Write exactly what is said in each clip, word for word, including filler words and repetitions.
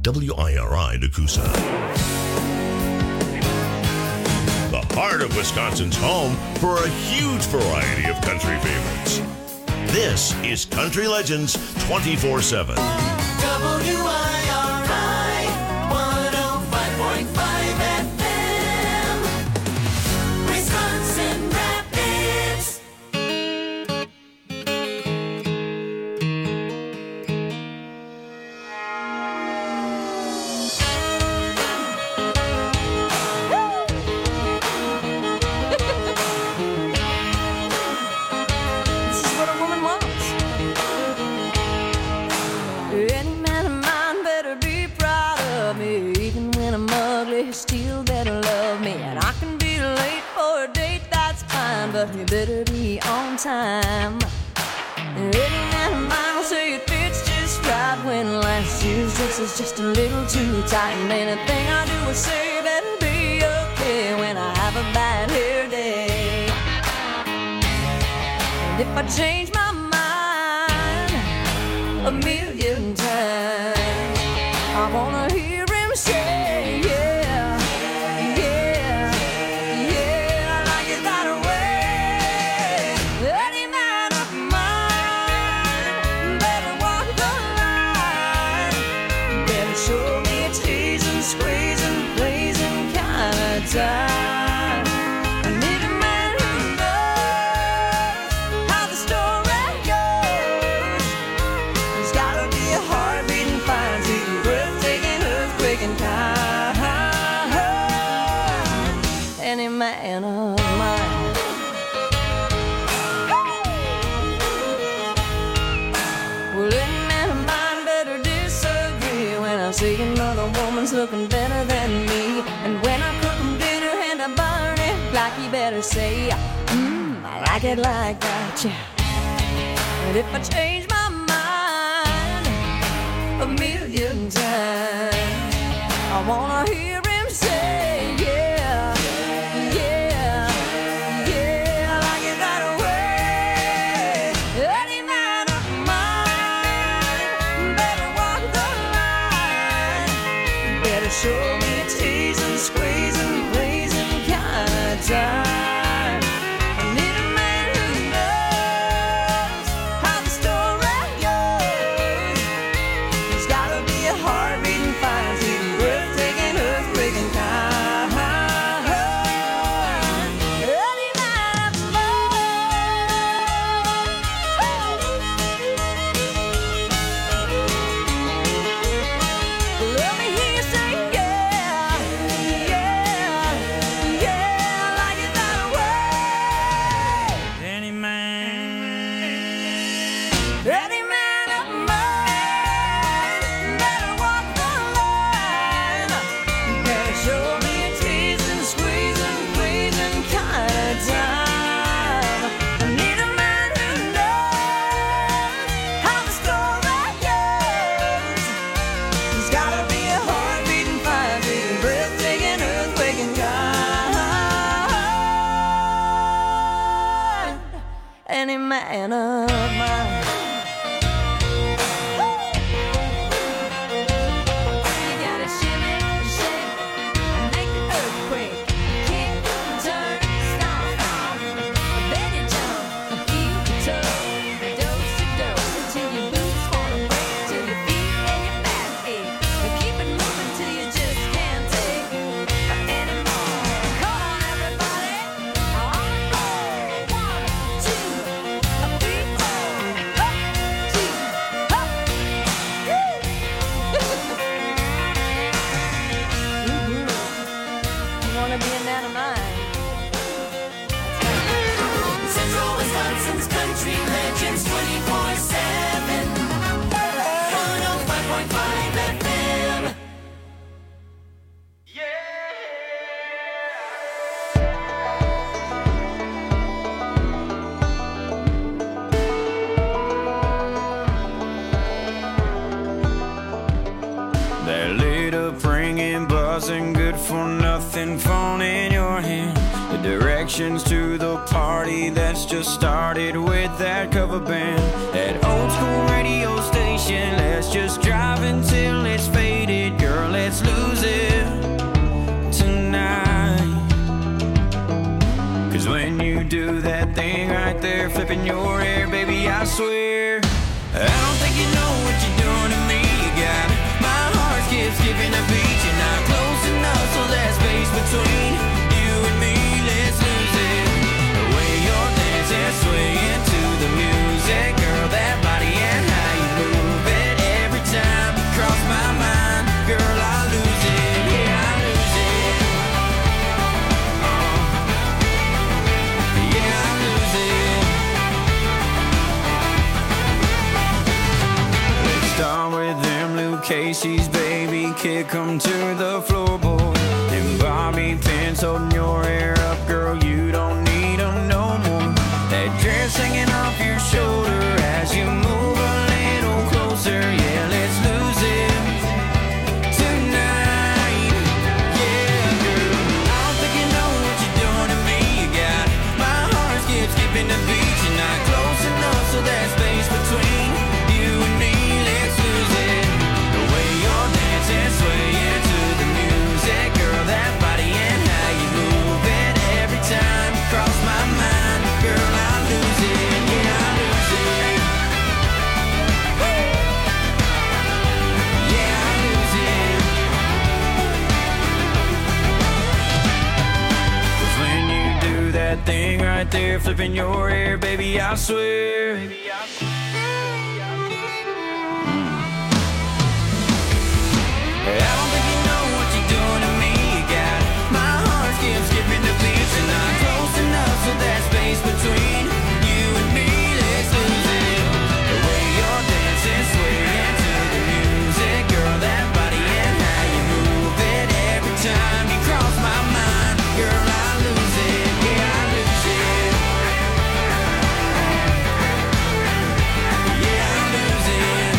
W I R I Nakusa. The heart of Wisconsin's home for a huge variety of country favorites. This is Country Legends twenty-four seven. W I R I one oh five point five F M, Wisconsin Rapids. This is what a woman wants. Any man of mine better be proud of me. Even when I'm ugly, he still better love me. And I can be late for a date, that's fine, but you better be on time. Any man of mine will say it fits just right when last year's dress is just a little too tight. And anything I do or say better be okay when I have a bad hair day. And if I change my mind a million times, I wanna hear him say, yeah, yeah, yeah, I like it that way. Any man of mine better walk the line, better show me a teasing, squeezing, pleasing kind of time. I need a man who knows how the story goes. There's gotta be a heartbeat fine, see, breathtaking, earthquaking kind. Any man of mine. Well, any man of mine better disagree when I see another woman's looking better than me. And when I cook him dinner and I burn it, like he better say, mmm, I like it like that, yeah. And if I change my mind a million times, I wanna hear him say, yeah, yeah, yeah, I like it that way. Any man of mine better walk the line, better show me a teasing, squeezing, pleasing kind of time. I need a man who knows how the story goes. There's gotta be a heartbeating fine, see, breathtaking, earthquaking kind. Any man of mine. Let me hear you say, yeah, yeah, yeah, I like it that way. Any man, Any man of mine better walk the line, better show me a teasing, squeezing, pleasing kind of time. I need a man who knows how the story goes. There's gotta be a heartbeating, fire beating, breathtaking, earthquaking kind. Any man of mine. You gotta shimmy, shake, and make the earthquake. Kick, turn, stomp, then you jump, feel the toe, dose to dose, till your boots wanna break, till your feet and your back ache. But keep it moving till you just can't take anymore. Come on, everybody, on the floor. One, two, three, four. Up, two, up. Woo! Mhm. You wanna be a man of mine? Central Wisconsin's Country Legends twenty-four seven, one oh five point five F M. that lit up ringing, buzzing, good for nothing, phone in your hand. The directions to the party that's just started with that cover band. That old school radio station, let's just drive until it's faded, girl. flipping your hair, baby, I swear. I don't think you know what you're doing to me. You got my heart skips skipping a beat. You're not close enough, so that space between you and me, let's lose it. The way you're dancing, swaying to the music, girl, that body and how you move it. Every time you cross my mind, girl, I lose it. Yeah, I lose it. Uh, yeah, I lose it. Let's start with them Luke Casey's, baby. Kick 'em to the floorboard. And Bobby pins holding your hair up, girl, you don't need 'em no more. That dress hanging off your shoulder as you move a little closer. Yeah, let's lose it tonight. Yeah, girl, I don't think you know what you're doing to me. You got my heart skip skipping the beat. You're not close enough, so that space between you and me, let's lose it. The way you're dancing, swaying to the music, girl, that body and how you move it. Every time you cross my mind, girl, I lose it. Yeah, I lose it. Yeah, I lose it. 'Cause when you do that thing right there, flipping your hair, baby, I swear. I don't think you know what you're doing to me. You got my heart skip skipping the beats. You're not close enough, so that space between you and me, let's lose it. The way you're dancing, swaying to the music, girl, that body and how you move it. Every time you cross my mind, girl, I lose it. Yeah, I lose it. Yeah, I lose it.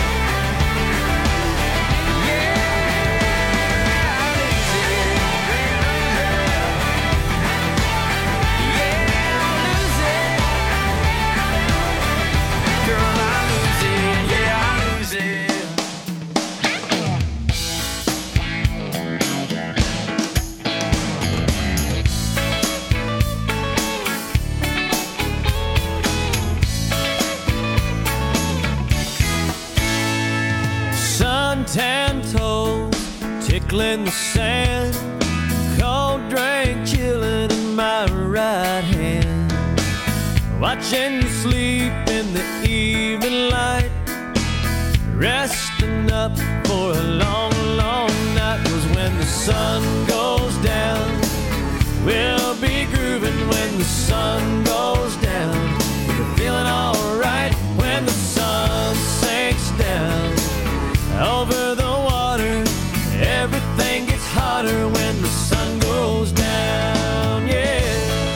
Suntan toes tickling the sand, cold drink chilling in my right hand, watching you sleep in the evening light, resting up for a long, long night. 'Cause when the sun goes down, we'll be grooving. When the sun goes down, we'll be feeling alright. When the sun sinks down over the water, everything gets hotter when the sun goes down, yeah.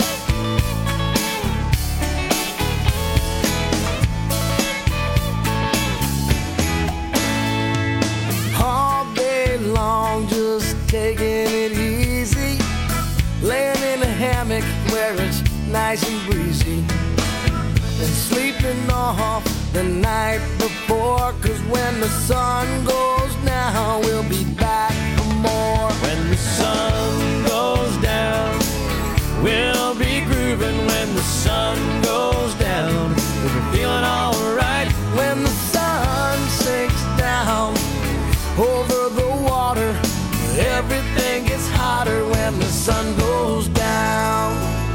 All day long, just taking it easy, laying in a hammock where it's nice and breezy, and sleeping off the night before. 'Cause when the sun goes down, we'll be back for more. When the sun goes down, we'll be grooving. When the sun goes down, we'll be feeling alright. When the sun sinks down over the water, everything gets hotter when the sun goes down.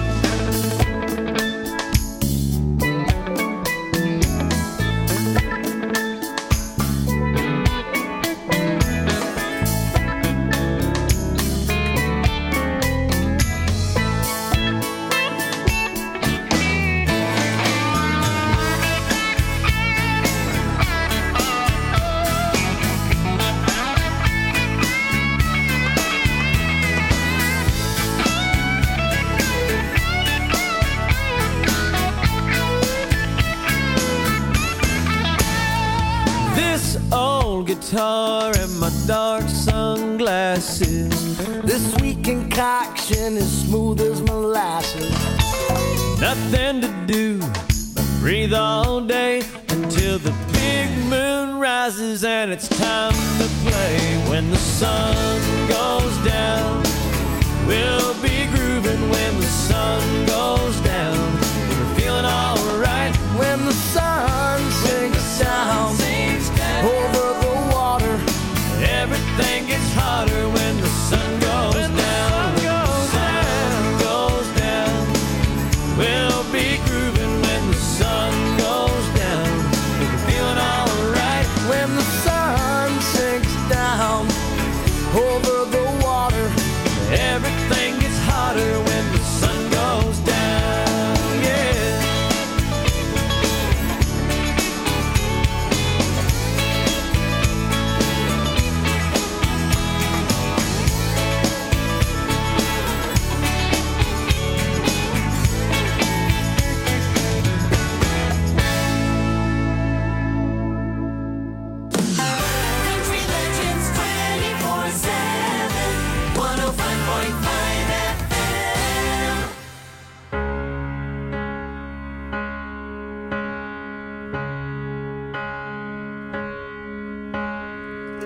guitar and my dark sunglasses. This sweet concoction is smooth as molasses. Nothing to do but breathe all day until the big moon rises and it's time to play. When the sun goes down, we'll be grooving. When the sun goes down, we're feeling alright.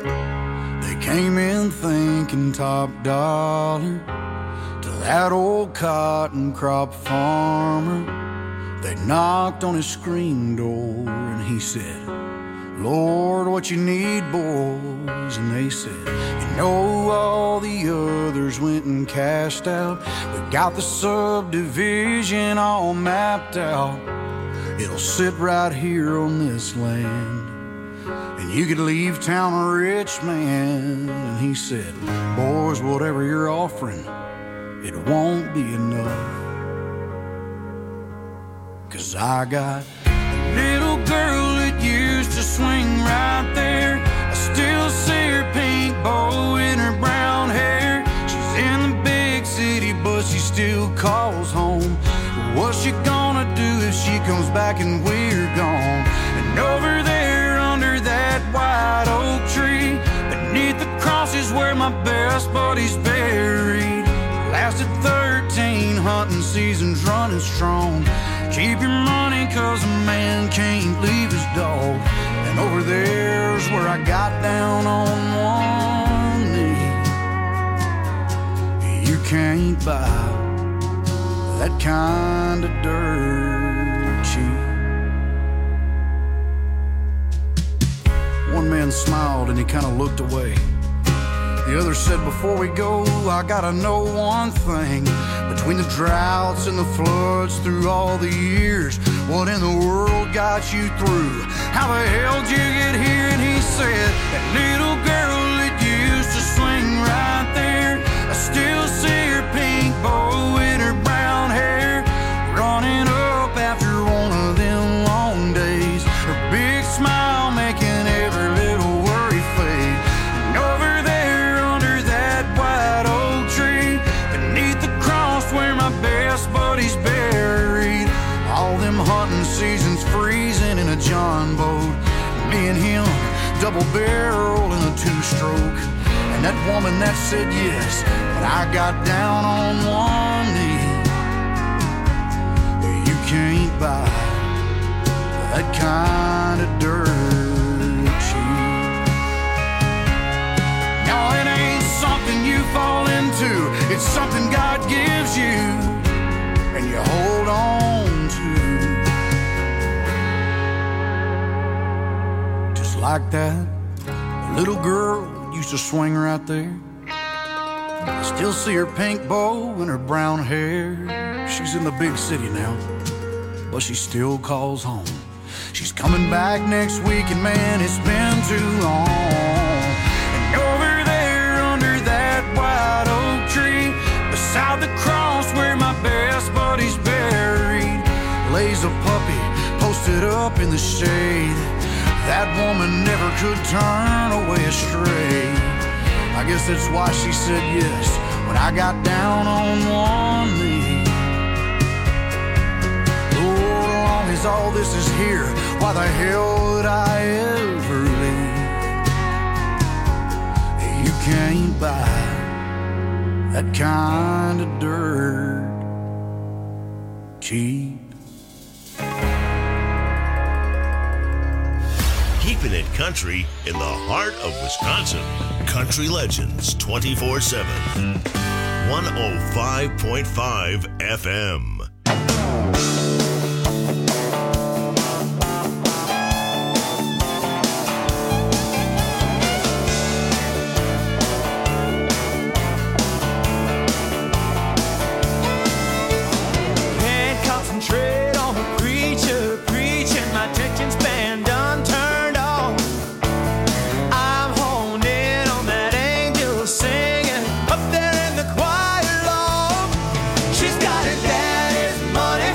They came in thinking top dollar to that old cotton crop farmer. They knocked on his screen door and he said, Lord, what you need, boys? And they said, you know, all the others went and cashed out. We got the subdivision all mapped out. It'll sit right here on this land, and you could leave town a rich man. And he said, boys, whatever you're offering, it won't be enough. 'Cause I got a little girl that used to swing right there. I still see her pink bow in her brown hair. She's in the big city, but she still calls home. What's she gonna do if she comes back and we're gone? And over there under that white oak tree, beneath the cross is where my best buddy's buried. Lasted thirteen hunting seasons running strong. Keep your money 'cause a man can't leave his dog. And over there's where I got down on one knee. You can't buy that kind of dirt cheap. One man smiled and he kind of looked away. The other said, before we go, I gotta know one thing. Between the droughts and the floods through all the years, what in the world got you through? How the hell did you get here? And he said, that little girl that used to swing right there, I still see her pink bow in her brown hair, running up after one of them long days. Her big smile making every little worry fade. And over there under that white oak tree, beneath the cross where my best buddy's buried, all them hunting seasons freezing in a John boat, me and him double barrel in a two-stroke. And that woman that said yes, but I got down on one knee. You can't buy that kind of dirt cheap. No, it ain't something you fall into. It's something God gives you and you hold on to. Just like that little girl used to swing right there. I still see her pink bow and her brown hair. She's in the big city now, but she still calls home. She's coming back next week, and man, it's been too long. And over there under that white oak tree, beside the cross where my best buddy's buried, lays a puppy posted up in the shade. That woman never could turn away astray. I guess that's why she said yes when I got down on one knee. Lord, as long as all this is here, why the hell would I ever leave? You can't buy that kind of dirt cheap. Keeping it country in the heart of Wisconsin. Country Legends twenty-four seven. one oh five point five F M. Can't concentrate on the preacher preaching. My attention span done turned off. I'm honed in on that angel singing up there in the choir loft. She's got her daddy's money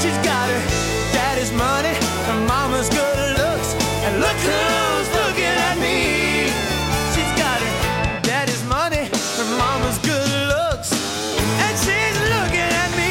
She's got her daddy's money, her mama's good looks, and look who's looking at me. She's got her daddy's money, her mama's good looks, and she's looking at me.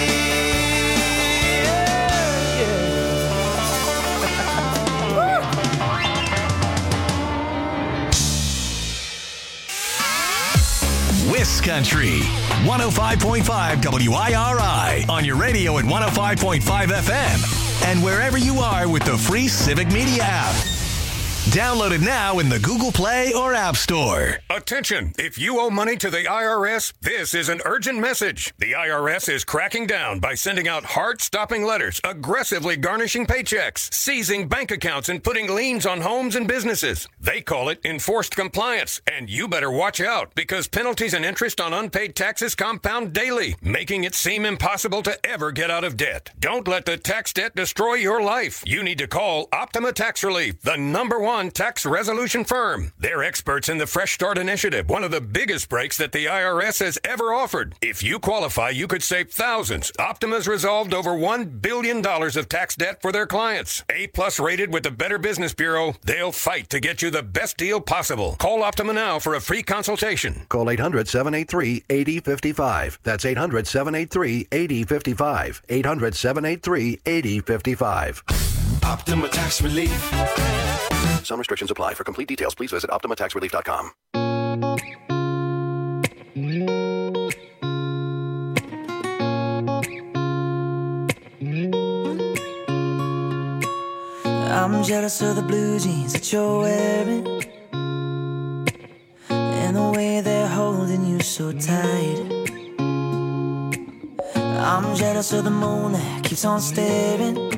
Country one oh five point five W I R I on your radio at one oh five point five F M and wherever you are with the free Civic Media app. Download it now in the Google Play or App Store. Attention! If you owe money to the I R S, this is an urgent message. The I R S is cracking down by sending out heart-stopping letters, aggressively garnishing paychecks, seizing bank accounts, and putting liens on homes and businesses. They call it enforced compliance, and you better watch out because penalties and interest on unpaid taxes compound daily, making it seem impossible to ever get out of debt. Don't let the tax debt destroy your life. You need to call Optima Tax Relief, the number one tax resolution firm. They're experts in the Fresh Start Initiative, one of the biggest breaks that the I R S has ever offered. If you qualify, you could save thousands. Optima's resolved over one billion dollars of tax debt for their clients. A-plus rated with the Better Business Bureau, they'll fight to get you the best deal possible. Call Optima now for a free consultation. Call eight hundred, seven eight three, eight zero five five. That's eight hundred, seven eight three, eight zero five five. eight hundred, seven eight three, eight zero five five. Optima Tax Relief. Some restrictions apply. For complete details, please visit optima tax relief dot com. I'm jealous of the blue jeans that you're wearing and the way they're holding you so tight. I'm jealous of the moon that keeps on staring.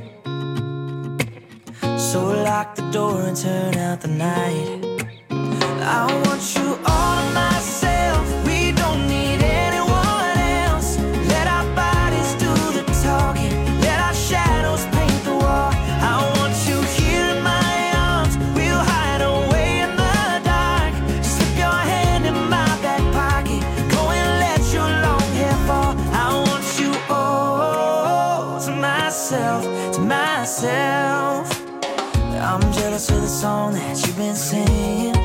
So lock the door and turn out the night. I want you all to myself. We don't need anyone else. Let our bodies do the talking. Let our shadows paint the wall. I want you here in my arms. We'll hide away in the dark. Slip your hand in my back pocket. Go and let your long hair fall. I want you all to myself, to myself. I'm jealous of the song that you've been singing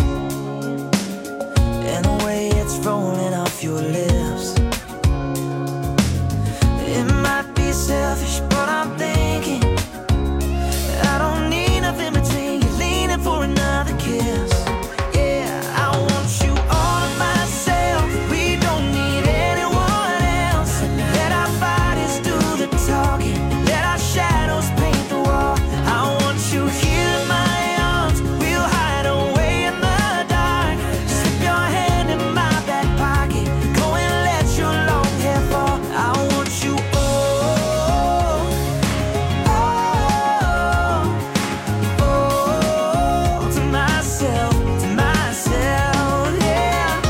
and the way it's rolling off your lips. It might be selfish, but I'm thinking I don't need nothing between you leaning for another kiss. Yeah, I want you all to myself. We don't need anyone else. Let our bodies do the talking. Let our shadows paint the wall. I want you here in my arms. We'll hide away in the dark. Slip your hand in my back pocket. Go and let your long hair fall. I want you all, all, all to myself, to myself, yeah.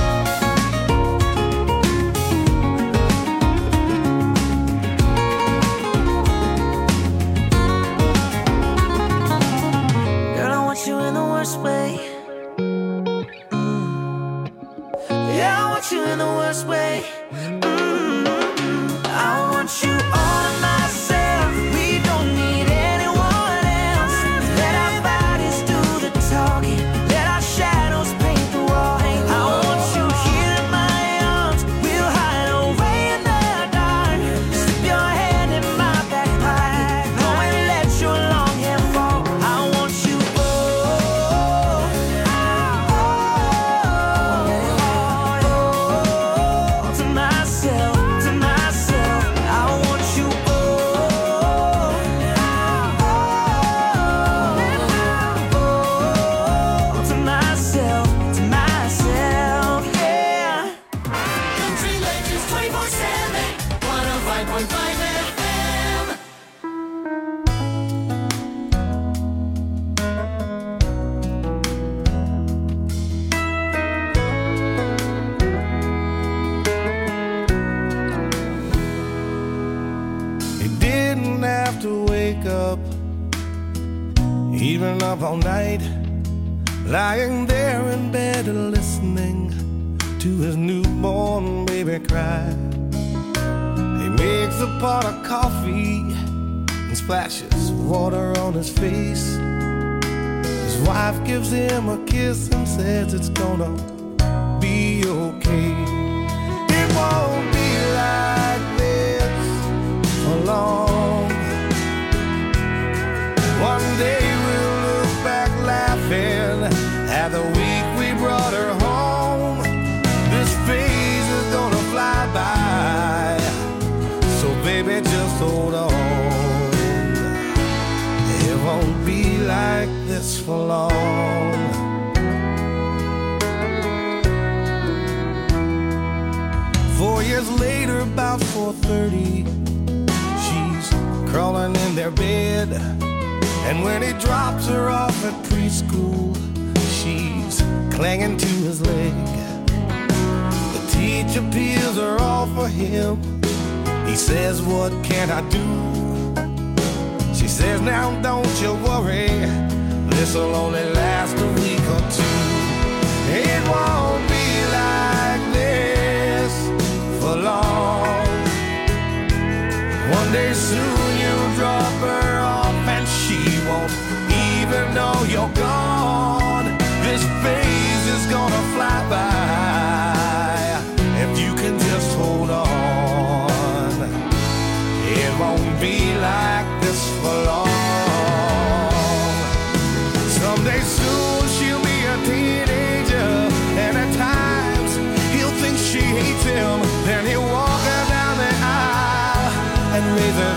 Girl, I want you in the worst way. Mm. Yeah, I want you in the worst way. Mm. I want you all to myself. We don't need anyone else. Let our bodies do the talking. Let our shadows paint the wall. I want you here in my arms. We'll hide away in the dark. Slip your hand in my back pocket. Go and let your long hair fall. I want you all, all, all to myself, to myself. I want you all, all, to myself, to myself, yeah. Country Legends twenty-four seven, one oh five point five F M. He didn't have to wake up, even up all night, lying there in bed listening to his newborn baby cry. He makes a pot of coffee and splashes water on his face. His wife gives him a kiss and says it's gonna be okay. It won't be like this for long. One day we'll look back laughing at the week we brought her home. This phase is gonna fly by, so baby just hold on. It won't be like this for long. Four years later, about four thirty, she's crawling in their bed. And when he drops her off at preschool, she's clinging to his leg. The teacher peels her off for him. He says, what can I do? She says, now don't you worry, this'll only last a week or two. It won't be like this for long. One day soon you'll drop her off and she won't even know you're gone. This phase is gonna fly by if you can just hold on. It won't be like this for long. Someday soon she'll be a teenager, and at times he'll think she hates him. Then he'll walk her down the aisle and raise her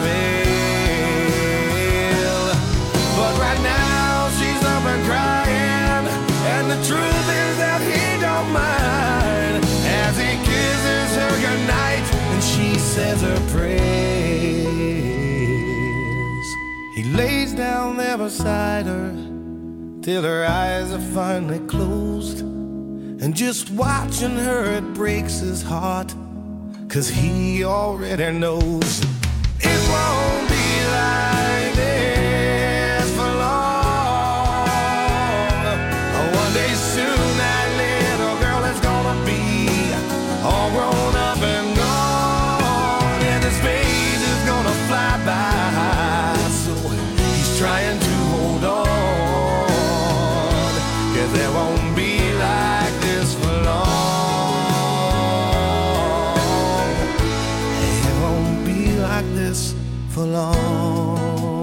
veil. But right now she's up and crying, and the truth is that he don't mind as he kisses her goodnight and she says her prayers. He lays down there beside her till her eyes are finally closed, and just watching her it breaks his heart, 'cause he already knows it won't be like this for long. One day soon that little girl is gonna be all grown up and gone, and this phase is gonna fly by, so he's trying to hold on, 'cause there won't be like this for long. It won't be like this for long.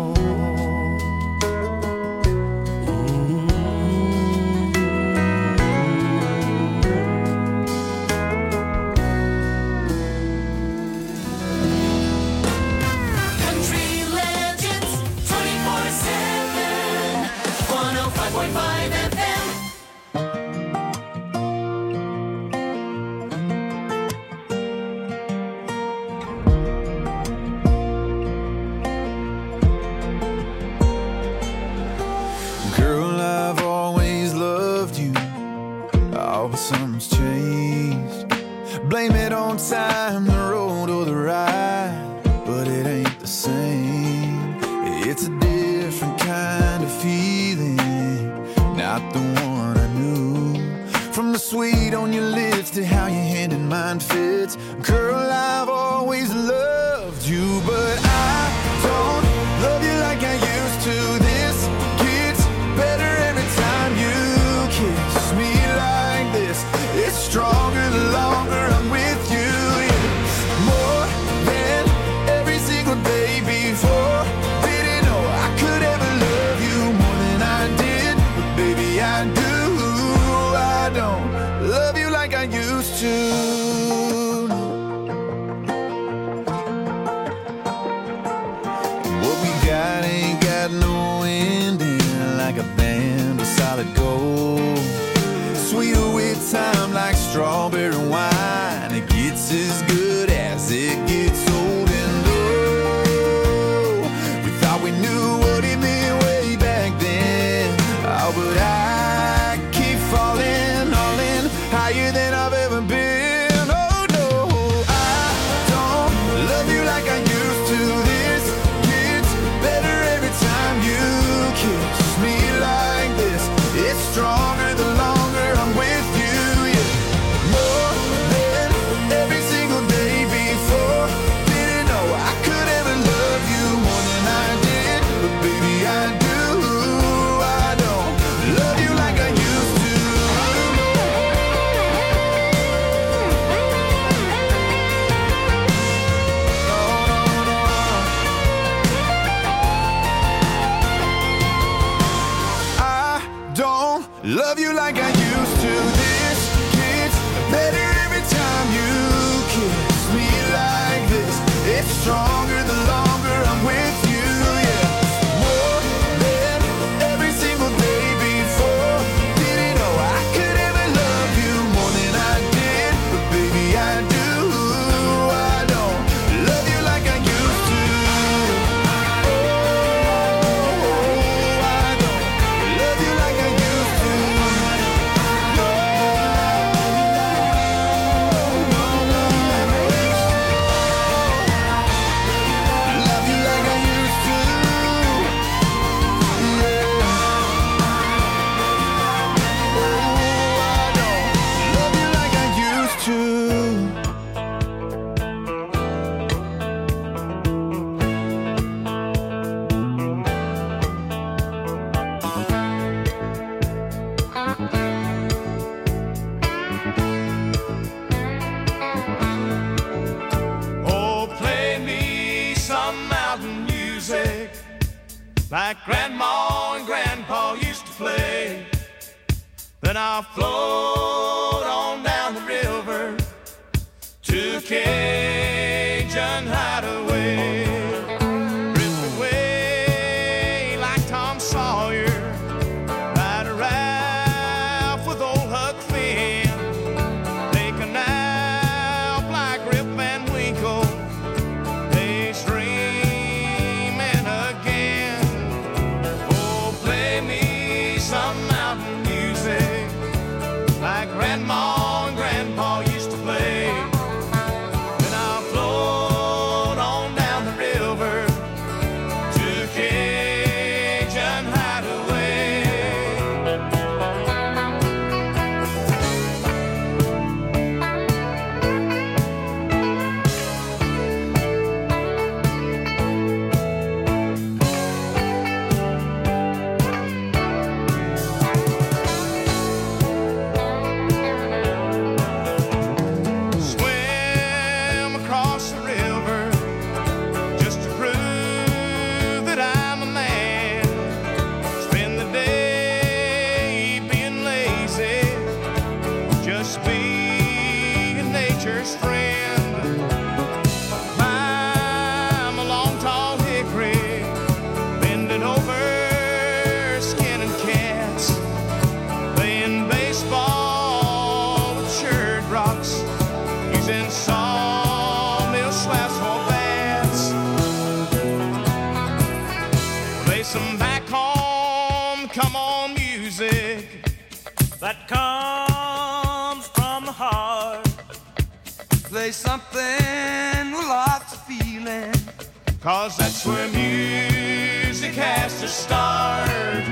Country Legends twenty-four seven, one oh five point five F M. Girl, I've always loved you. Oh, but something's changed. Blame it on time, the road, or the ride, but it ain't the same. It's a different kind of feeling, not the one I knew. From the sweet on your lips to how your hand in mine fits. Girl, I've always loved you, but I don't love you like I used to. This gets better every time you kiss me like this. It's stronger the longer I'm with you. Yeah. More than every single day before. Didn't know I could ever love you more than I did, but baby I do. I don't love you like I used to. What we got ain't got no ending, like a band of solid gold. Sweeter with time like strawberry wine. It gets as good as it gets old, and oh, we thought we knew what it meant way back then. Oh, but I keep falling, all in, higher than I've ever been. Oh no, I don't love you like I used to. This gets better every time you kiss me like this. It's stronger the longer I'm with you. Yeah. More love you like I used to. This gets better every time you kiss me like this. It's stronger the longer I'm with you, yeah. More than every single day before. Didn't know I could ever love you more than I did, but baby I do. I don't love you like I used to. Like Grandma and Grandpa used to play. Then I'll float on down the river to Cajun Hideaway. Drift away like Tom Sawyer, ride a raft with old Huck Finn. Take a nap like Rip Van Winkle, daydreaming again. Some mountain music like Grandma and Grandpa used to play. Then I'll float on down the river to Cajun Hideaway. That comes from the heart. Play something with lots of feeling, 'cause that's where music has to start.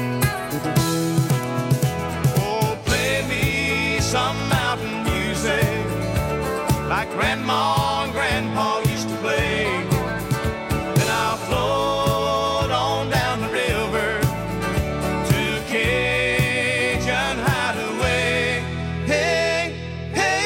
Oh, play me some mountain music like Grandma and Grandpa used to play. Then I'll float on down the river to Cajun Hideaway. Hey, hey.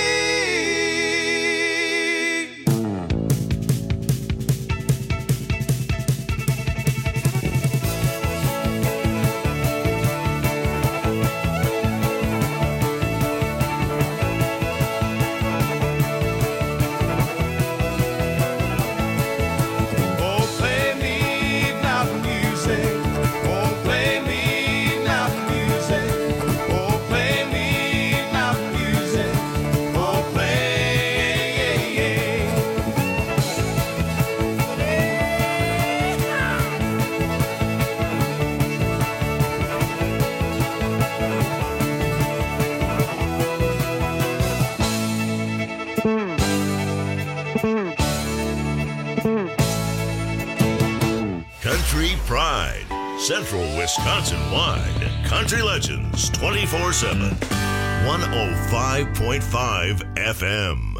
Country Pride, Central Wisconsin-wide. Country Legends, twenty-four seven. one oh five point five F M.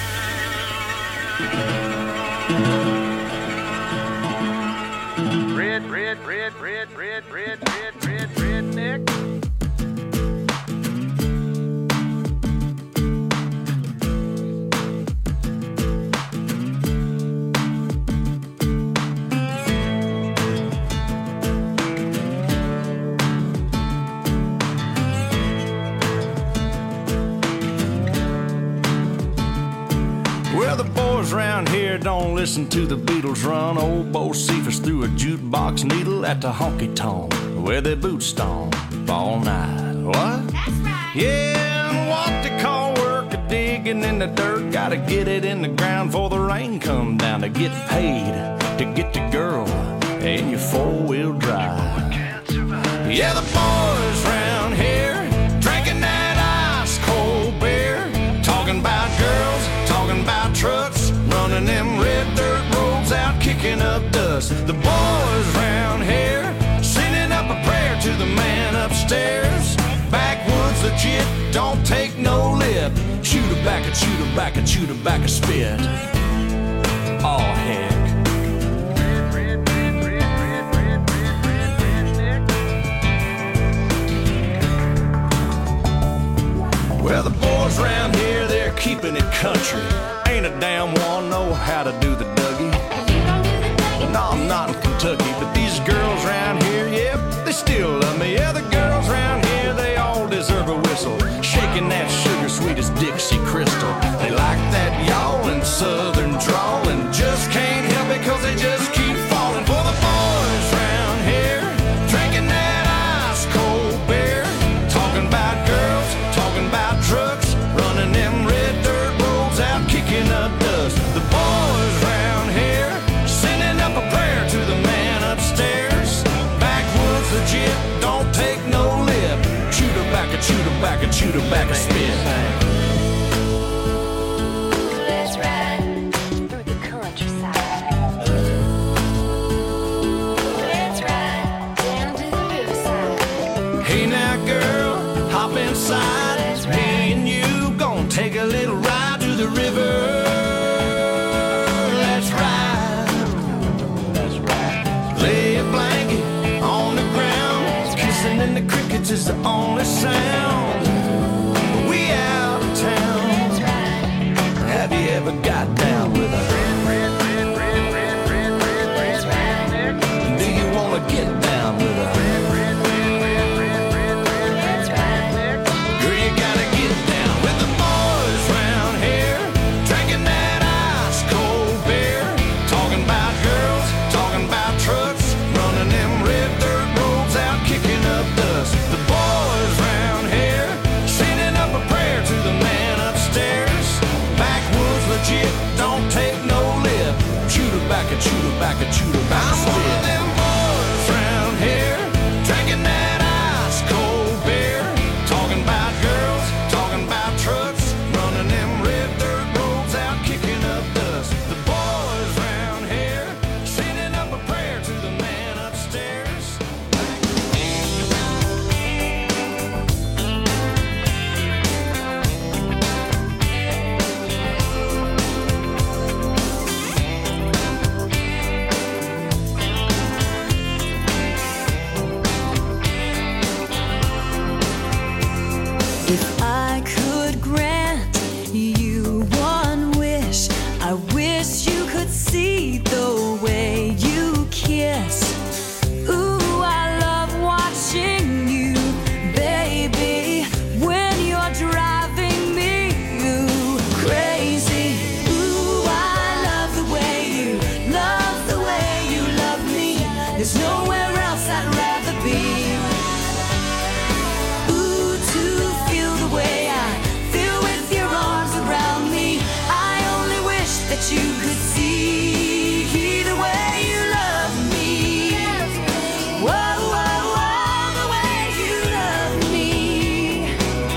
Red, red, red, red, red, red, red, red, redneck. don't listen to the Beatles run old Bo Cephas through a jukebox needle at the honky-tonk where they boot stomp all night. What? That's right. Yeah, and what they call work a digging in the dirt. Gotta get it in the ground before the rain come down to get paid, to get the girl in your four-wheel drive. Yeah, the boys round here drinking that ice-cold beer, talking about girls, talking about trucks, running them red dirt roads out, kicking up dust. The boys round here sending up a prayer to the man upstairs. Backwoods legit, don't take no lip. Shoot her back, a shoot her back, a shoot her back, a spit. Oh, heck. Well, the boys around here, they're keeping it country. Ain't a damn one know how to do the Dougie. No, I'm not in Kentucky, but these girls around here, yep, they still love me. Yeah, the girls around here, they all deserve a whistle. Shaking that sugar sweet as Dixie Crystal. They like that yawling southern drawl and just can't help it cause they just keep falling for the boys around here. Drinking that ice cold beer, talking about girls, talking about trucks, running them red dirt roads out, kicking up dust. The boys round here sending up a prayer to the man upstairs. Backwoods legit, don't take no lip. Shoot her back, a shoot her back, a shoot her back, a spit. Let's ride through the countryside. Let's ride down to the riverside. Hey now girl, hop inside. Me and you gon' take a little ride to the river. Let's ride. Let's ride. Lay a blanket on the ground. Kissing in the crickets is the only sound. We out of town. Have you ever got down with a do you wanna get down with a girl, you gotta get down with the boys round here, drinking that ice cold beer, talking about girls, talking about trucks, running them red dirt roads out, kicking up dust. The boys round here sending up a prayer to the man upstairs. Backwoods legit, don't take no lip. Shoot her back and shoot her back and shoot her back. I'm one of them boys round here, drinking that ice cold beer, talking about girls, talking about trucks, running them red dirt roads out, kicking up dust. The boys round here sending up a prayer to the man upstairs. If I could grant you one wish, I wish you could see the way you kiss. Ooh, I love watching you, baby, when you're driving me ooh, crazy. Ooh, I love the way you, love the way you love me. There's nowhere else I'd rather be. That you could see the way you love me. Whoa, whoa, whoa, the way you love me.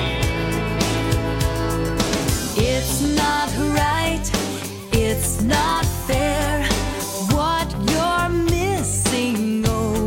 It's not right, it's not fair. What you're missing, oh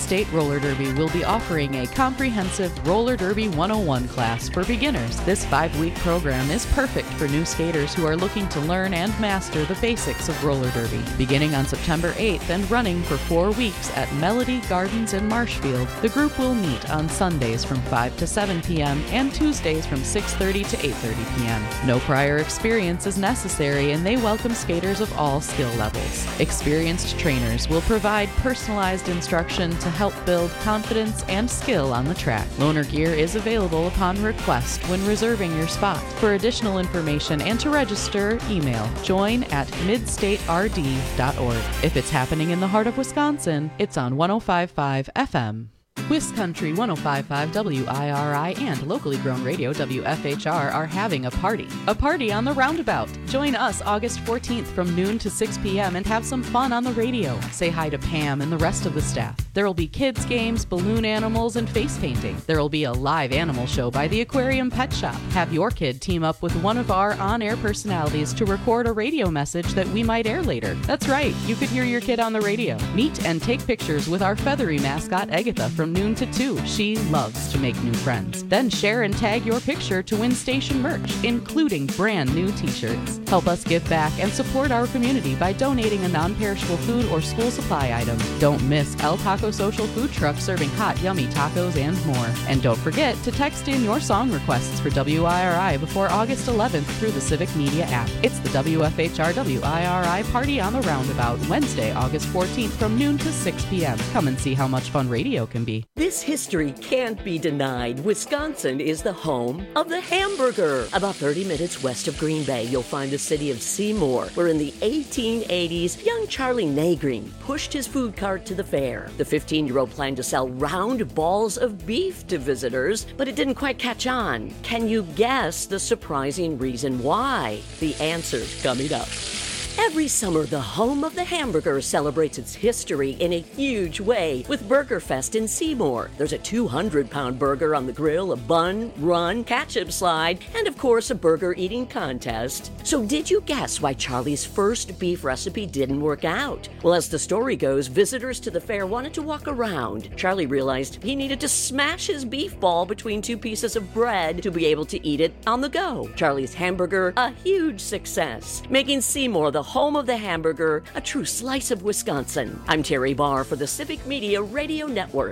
Mid-State Roller Derby will be offering a comprehensive Roller Derby one oh one class for beginners. This five-week program is perfect for new skaters who are looking to learn and master the basics of roller derby. Beginning on September eighth and running for four weeks at Melody Gardens in Marshfield, the group will meet on Sundays from five to seven p.m. and Tuesdays from six thirty to eight thirty p.m. No prior experience is necessary, and they welcome skaters of all skill levels. Experienced trainers will provide personalized instruction to help build confidence and skill on the track. Loaner gear is available upon request when reserving your spot. For additional information and to register, email join at midstate r d dot org. If it's happening in the heart of Wisconsin, it's on one oh five point five F M. Wiscountry one oh five point five W I R I and locally grown radio W F H R are having a party. A party on the Roundabout. Join us August fourteenth from noon to six p.m. and have some fun on the radio. Say hi to Pam and the rest of the staff. There will be kids games, balloon animals, and face painting. There will be a live animal show by the Aquarium Pet Shop. Have your kid team up with one of our on-air personalities to record a radio message that we might air later. That's right, you could hear your kid on the radio. Meet and take pictures with our feathery mascot Agatha from noon to two. She loves to make new friends. Then share and tag your picture to win station merch, including brand new t-shirts. Help us give back and support our community by donating a non-perishable food or school supply item. Don't miss El Taco Social Food Truck serving hot, yummy tacos and more. And don't forget to text in your song requests for W I R I before August eleventh through the Civic Media app. It's the W F H R W I R I Party on the Roundabout, Wednesday, August fourteenth from noon to six p.m. Come and see how much fun radio can be. This history can't be denied. Wisconsin is the home of the hamburger. About thirty minutes west of Green Bay, you'll find the city of Seymour, where in the eighteen eighties, young Charlie Nagreen pushed his food cart to the fair. The fifteen-year-old planned to sell round balls of beef to visitors, but it didn't quite catch on. Can you guess the surprising reason why? The answer's coming up. Every summer, the home of the hamburger celebrates its history in a huge way with Burger Fest in Seymour. There's a two hundred pound burger on the grill, a bun, run, ketchup slide, and of course a burger eating contest. So did you guess why Charlie's first beef recipe didn't work out? Well, as the story goes, visitors to the fair wanted to walk around. Charlie realized he needed to smash his beef ball between two pieces of bread to be able to eat it on the go. Charlie's hamburger, a huge success, making Seymour the home of the hamburger, a true slice of Wisconsin. I'm Terry Barr for the Civic Media Radio Network.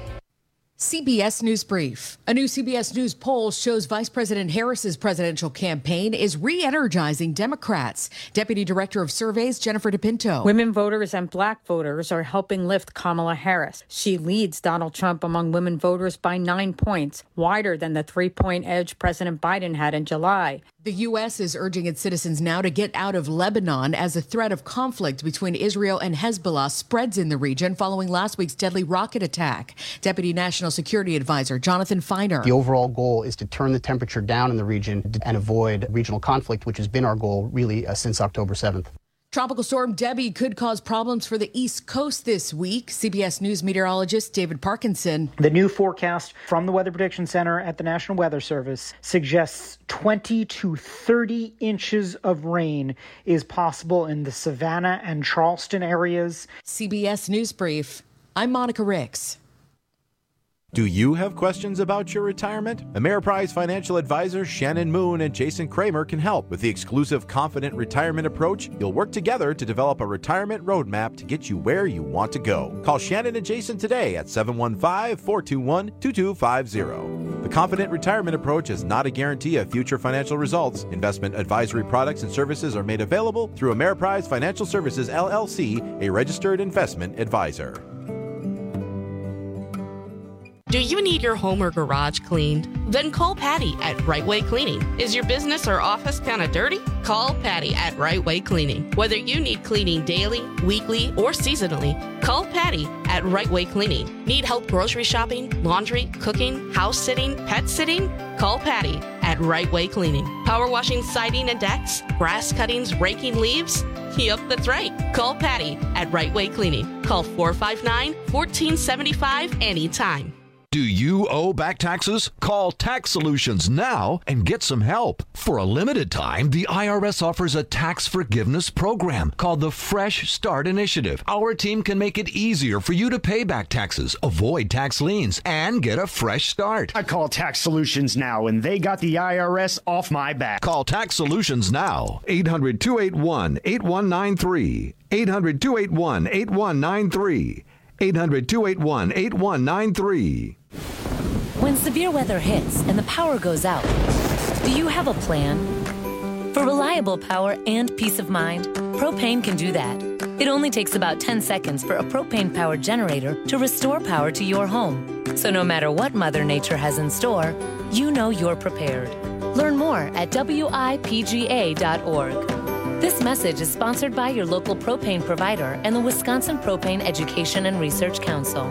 C B S News Brief. A new C B S News poll shows Vice President Harris's presidential campaign is re-energizing Democrats. Deputy Director of Surveys Jennifer DePinto. Women voters and black voters are helping lift Kamala Harris. She leads Donald Trump among women voters by nine points, wider than the three-point edge President Biden had in July. The U S is urging its citizens now to get out of Lebanon as a threat of conflict between Israel and Hezbollah spreads in the region following last week's deadly rocket attack. Deputy National Security Advisor Jonathan Feiner. The overall goal is to turn the temperature down in the region and avoid regional conflict, which has been our goal really uh, since October seventh. Tropical storm Debbie could cause problems for the East Coast this week. C B S News meteorologist David Parkinson. The new forecast from the Weather Prediction Center at the National Weather Service suggests twenty to thirty inches of rain is possible in the Savannah and Charleston areas. C B S News Brief. I'm Monica Ricks. Do you have questions about your retirement? Ameriprise financial advisors Shannon Moon and Jason Kramer can help. With the exclusive Confident Retirement approach, you'll work together to develop a retirement roadmap to get you where you want to go. Call Shannon and Jason today at seven one five, four two one, two two five zero. The Confident Retirement approach is not a guarantee of future financial results. Investment advisory products and services are made available through Ameriprise Financial Services, L L C, a registered investment advisor. Do you need your home or garage cleaned? Then call Patty at Right Way Cleaning. Is your business or office kind of dirty? Call Patty at Right Way Cleaning. Whether you need cleaning daily, weekly, or seasonally, call Patty at Right Way Cleaning. Need help grocery shopping, laundry, cooking, house sitting, pet sitting? Call Patty at Right Way Cleaning. Power washing siding and decks, grass cuttings, raking leaves? Yep, that's right. Call Patty at Right Way Cleaning. Call four five nine, one four seven five anytime. Do you owe back taxes? Call Tax Solutions now and get some help. For a limited time, the I R S offers a tax forgiveness program called the Fresh Start Initiative. Our team can make it easier for you to pay back taxes, avoid tax liens, and get a fresh start. I call Tax Solutions now, and they got the I R S off my back. Call Tax Solutions now. eight hundred, two eight one, eight one nine three. eight hundred, two eight one, eight one nine three. eight hundred, two eight one, eight one nine three. When severe weather hits and the power goes out, do you have a plan? For reliable power and peace of mind, Propane can do that. It only takes about ten seconds for a propane-powered generator to restore power to your home. So no matter what Mother Nature has in store, you know you're prepared. Learn more at W I P G A dot org. This message is sponsored by your local propane provider and the Wisconsin Propane Education and Research Council.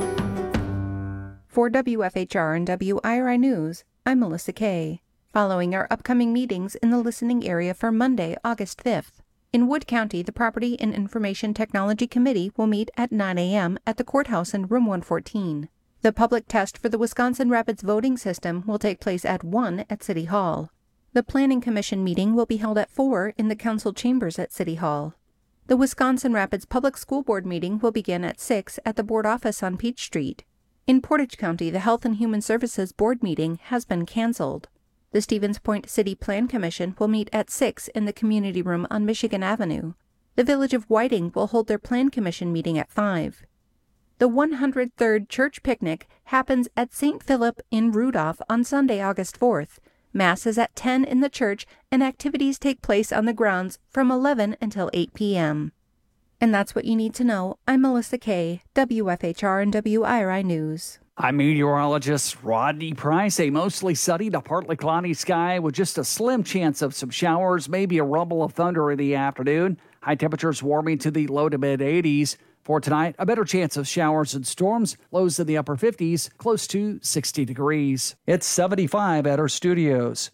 For W F H R and W I R I News, I'm Melissa Kay. Following our upcoming meetings in the listening area for Monday, August fifth. In Wood County, the Property and Information Technology Committee will meet at nine a.m. at the courthouse in room one fourteen. The public test for the Wisconsin Rapids voting system will take place at one at City Hall. The Planning Commission meeting will be held at four in the council chambers at City Hall. The Wisconsin Rapids Public School Board meeting will begin at six at the board office on Peach Street. In Portage County, the Health and Human Services Board meeting has been canceled. The Stevens Point City Plan Commission will meet at six in the community room on Michigan Avenue. The Village of Whiting will hold their Plan Commission meeting at five. The one hundred third Church Picnic happens at Saint Philip in Rudolph on Sunday, August fourth. Mass is at ten in the church, and activities take place on the grounds from eleven until eight p.m. And that's what you need to know. I'm Melissa Kay, W F H R and W I R I News. I'm meteorologist Rodney Price. A mostly sunny to partly cloudy sky with just a slim chance of some showers, maybe a rumble of thunder in the afternoon. High temperatures warming to the low to mid eighties. For tonight, a better chance of showers and storms. Lows in the upper fifties, close to sixty degrees. It's seventy-five at our studios.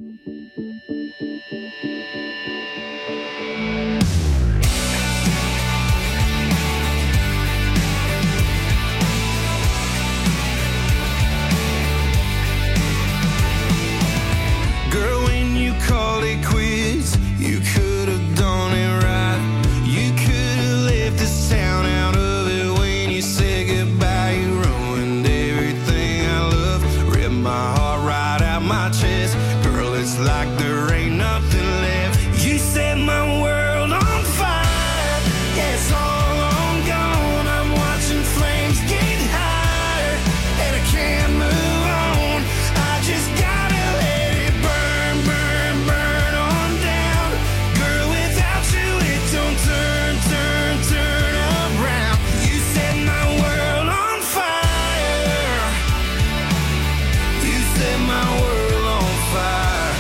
Girl, when you called it quits, you could have done it right. You could have left this town out of it when you said goodbye. You ruined everything I love, ripped my heart right out my chest. Girl, it's like there ain't nothing left. You set my world on fire. Yeah, it's all on gone. I'm watching flames get higher, and I can't move on. I just gotta let it burn, burn, burn on down. Girl, without you it don't turn, turn, turn around. You set my world on fire. You set my world on fire.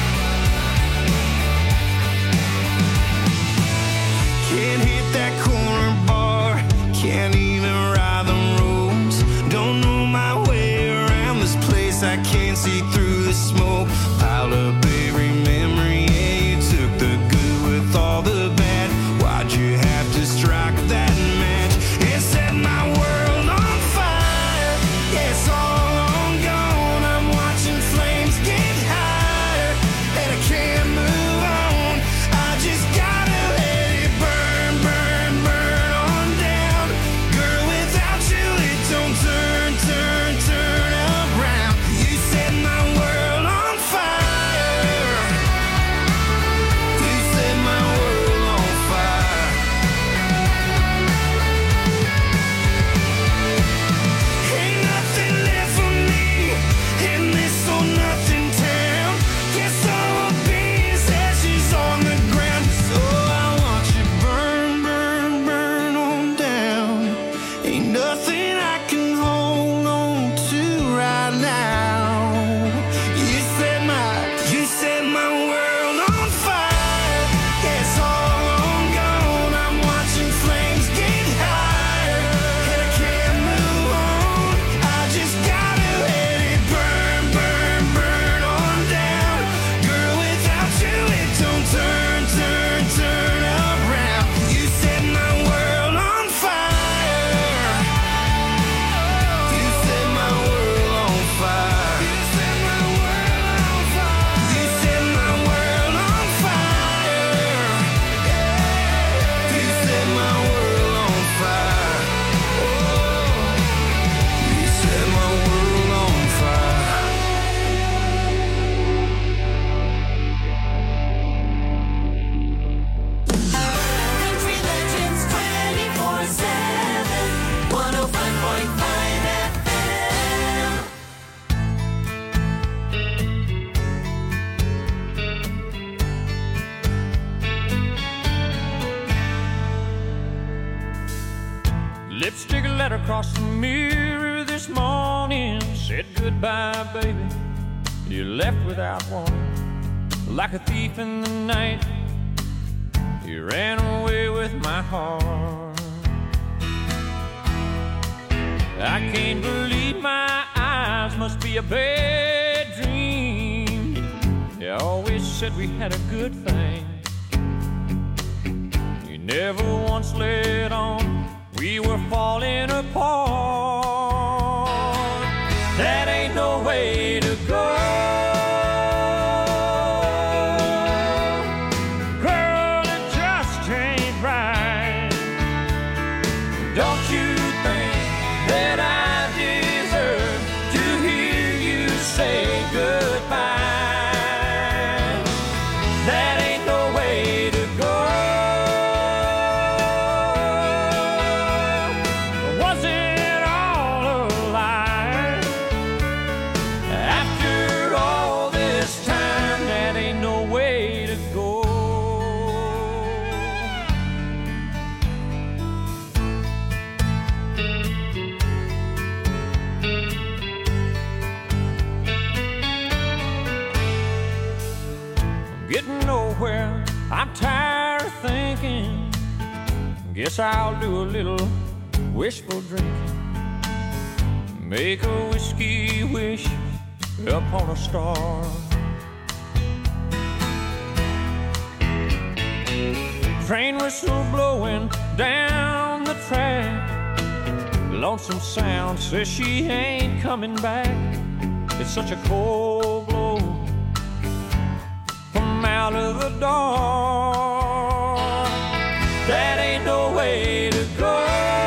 Can't hit that corner bar, can't even ride the roads. Don't know my way around this place, I can't see through the smoke. Piled up every memory, yeah, you took the good with all the bad. Why'd you have to strike that match? It set my world on fire. Yeah, it's all on gone. I'm watching flames get higher, and I can't move on. I just gotta let it burn, burn, burn on down. Girl, without you it don't turn, turn, turn around. You set my world on fire. across the mirror this morning, said goodbye, baby. You left without warning, like a thief in the night. You ran away with my heart. I can't believe my eyes, must be a bad dream. You always said we had a good thing. You never once let on we were falling apart. That ain't no way to go. Girl, it just ain't right. Don't you think that I deserve to hear you say goodbye? That ain't no way to go. Was it all a lie? After all this time, that ain't no way to go. I'm getting nowhere, I'm tired of thinking. Guess I'll do a little wishful drinking. Make a whiskey wish upon a star. Train whistle blowing down the track. Lonesome Sound says she ain't coming back. It's such a cold blow from out of the dark. That ain't no way to go.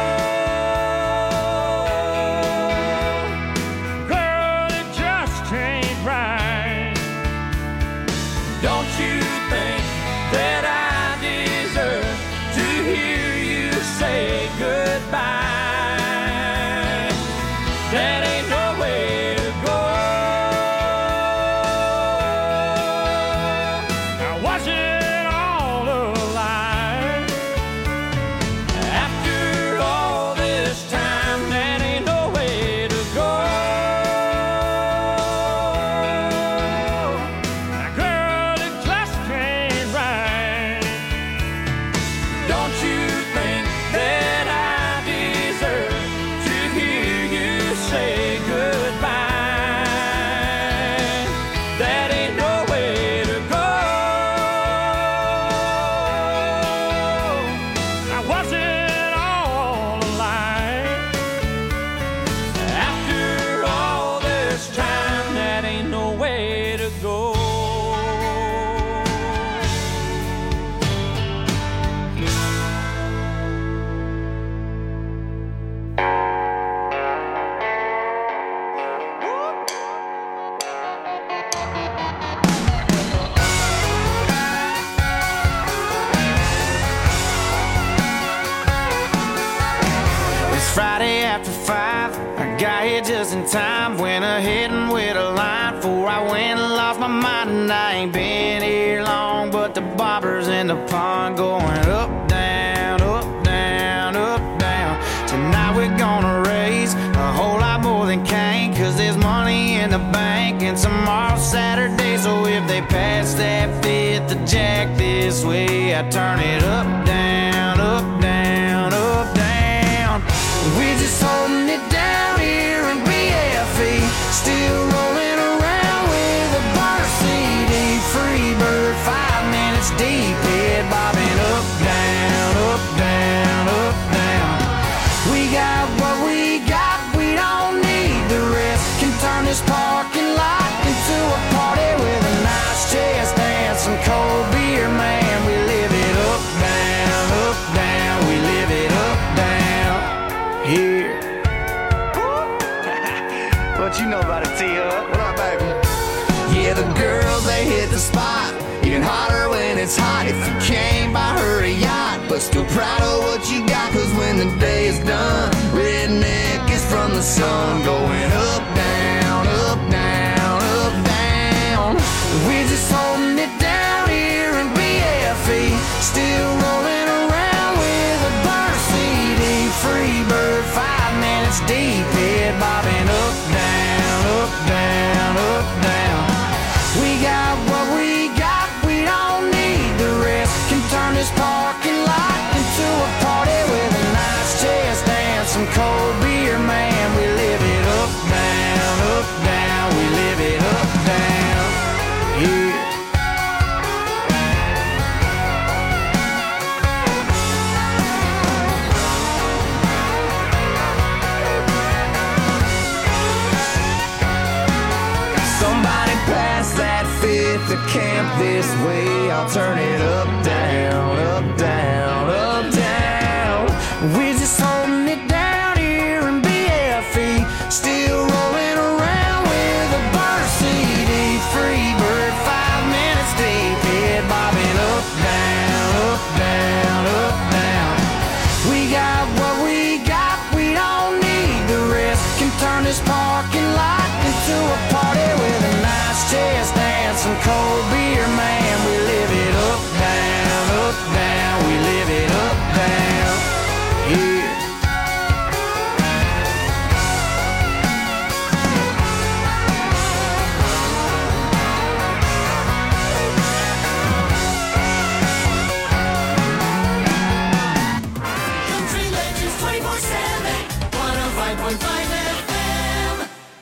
Girl, it just ain't right. Don't you think that I deserve to hear you say goodbye? That ain't no way to go. Now was it all a lie? After all this time, that ain't no way to go. Now, girl, it just ain't right. Don't you think that I deserve to hear you say goodbye? That ain't no way to go. Now was it all a lie? After all this time, that ain't no way to go. It's Friday after five. I got here just in time. Went ahead and with a line before I went and lost my mind. And I ain't been here long, but the bobbers in the pond going up, down, up, down, up, down. Tonight we're gonna raise a whole lot more than Cain, cause there's money in the bank. And tomorrow's Saturday, so if they pass that fifth to Jack this way, I turn it up, down, up, down, up, down. We're just holding it down here in B F E, still rolling around with a bar C D. Free bird, five minutes deep, head bobbing up, down, up, down, up, down. We got what we got, we don't need the rest. Can turn this parking lot into a party with a nice chest and some cold beer, man. We live it up, down, up, down. We live it up, down here. What you know about it, T-Up? What up, baby? Yeah, the girls, they hit the spot. Even hotter when it's hot. If you came by her a yacht, but still proud of what you got. Cause when the day is done, redneck is from the sun. Going up, down, up, down, up, down. We're just holding it down here in B F E, still rolling around with a burn C D. Free bird, five minutes the camp this way. I'll turn it up, down, up, down, up, down. We're just holding it down here in B F E. Still rolling around with a burner C D. Free bird, five minutes deep. Head bobbing up, down, up, down, up, down. We got what we got, we don't need the rest. Can turn this parking lot into a party with a nice chest dance and cold beer, man. We live it up, down, up, down. We live it up, down, yeah. Country Legends twenty-four seven, one oh five point five F M.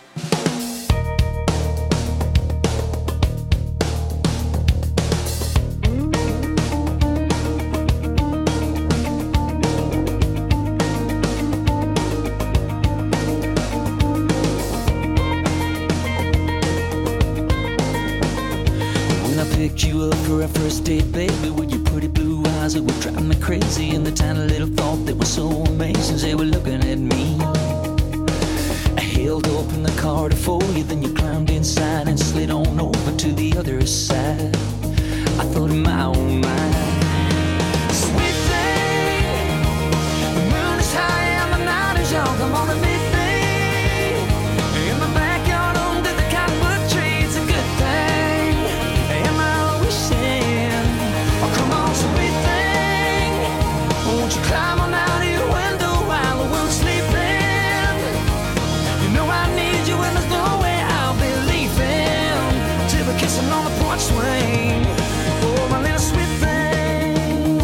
When I picked you up for our first date, baby, with your pretty blue eyes that were driving me crazy, and the tiny little thought that was so amazing, they were looking at me. I held open the car to for you, then you climbed inside and slid on over to the other side. I thought in my own mind, sweet thing, the moon is high and the night is young. Come on and meet me in the backyard under the cottonwood tree. It's a good thing. Am I wishing? Oh, come on, sweet thing, won't you climb on out of your window while the world's sleeping? You know I need you and there's no way I'll be leaving till we're kissing on the porch swing. Oh, my little sweet thing.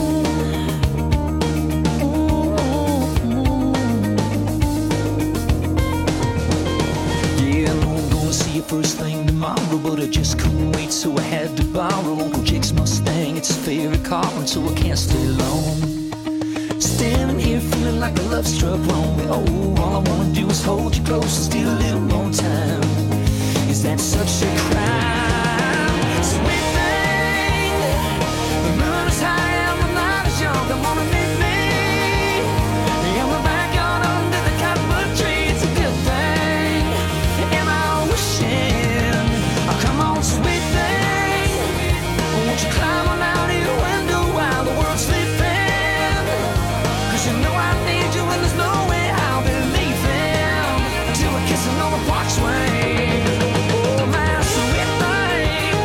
Yeah, I know I'm gonna see you first thing tomorrow, but I just couldn't wait, so I had to borrow Uncle Jake's Mustang. It's his favorite car, and so I can't stay long. Standing here feeling like a love struck lonely. Oh, all I wanna do is hold you close and steal a little more time. Is that such a crime? Sweet thing, the moon is high and the night is young. Come on and meet me in the backyard under the cottonwood tree. It's a good thing. Am I wishing? Oh, come on, sweet thing, won't you climb on out of your window while the world's sleeping? 'Cause you know I need you and there's no way I'll be leaving until we're kissing on the porch swing. Oh, my sweet thing.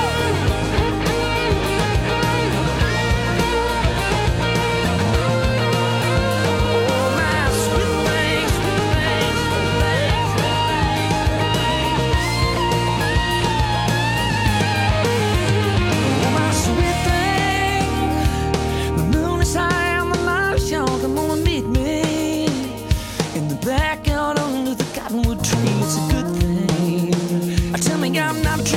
Oh, my sweet thing, sweet thing, sweet thing. Oh, my sweet thing. The moon is high and the light is young. Come on and meet me in the backyard under the cottonwood tree. It's a good thing. Tell me I'm not